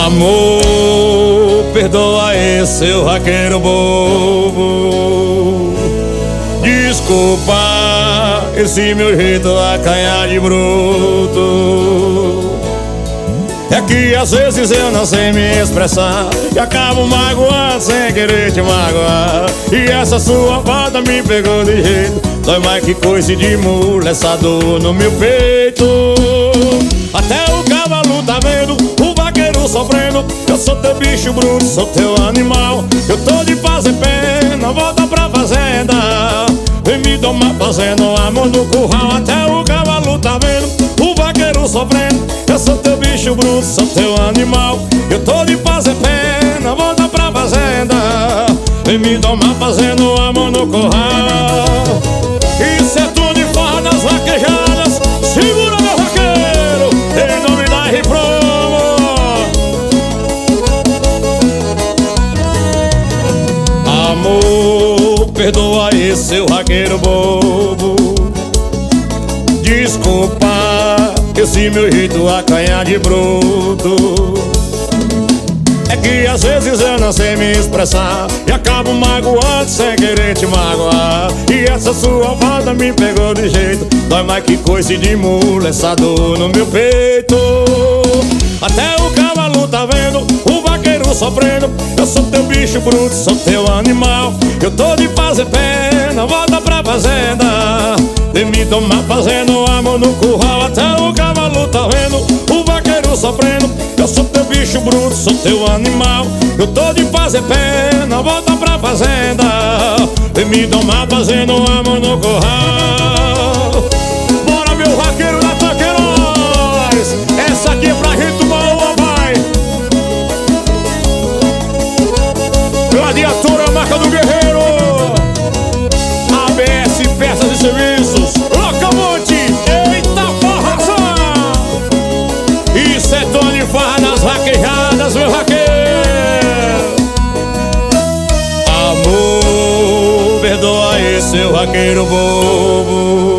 Amor, perdoa esse seu raqueiro bobo. Desculpa esse meu jeito acanhar de bruto. É que às vezes eu não sei me expressar e acabo magoando sem querer te magoar. E essa sua falta me pegou de jeito, dói mais que coice de mula, essa dor no meu peito. Até o cavalo tá vendo, o vaqueiro sofrendo. Eu sou teu bicho bruto, sou teu animal. Eu tô de fazer pena, volta pra fazenda. Vem me domar fazendo amor no curral. Até o cavalo tá vendo, o vaqueiro sofrendo. Eu sou teu bicho bruto, sou teu animal. Eu tô de fazer pena, volta pra fazenda. Vem me domar fazendo amor no curral. Isso é tudo de forra das vaquejadas. Segura meu vaqueiro, em nome da R-Promo. Amor, perdoa esse seu raqueiro bobo. Desculpa esse meu jeito acanhar de bruto. É que às vezes eu não sei me expressar e acabo magoando sem querer te magoar. E essa sua falta me pegou de jeito, dói mais que coice de mula, essa dor no meu peito. Até o cavalo tá vendo, o vaqueiro sofrendo. Eu sou teu bicho bruto, sou teu animal. Eu tô de fazer pena, volta pra fazenda. Vem me domar fazendo amor no curral. Até o cavalo tá vendo, o vaqueiro sofrendo. Eu sou teu bicho bruto, sou teu animal. Eu tô de fazer pena, volta pra fazenda. Vem me domar fazendo amor no curral. Bora meu vaqueiro da Taqueiroz, essa aqui é pra gente boa, vai. Gladiatura, marca do guerreiro. ABS, peças e serviços. Locamonte, eita forração. Isso é tom de farra nas vaquejadas, meu vaqueiro. Amor, perdoa esse seu vaqueiro bobo.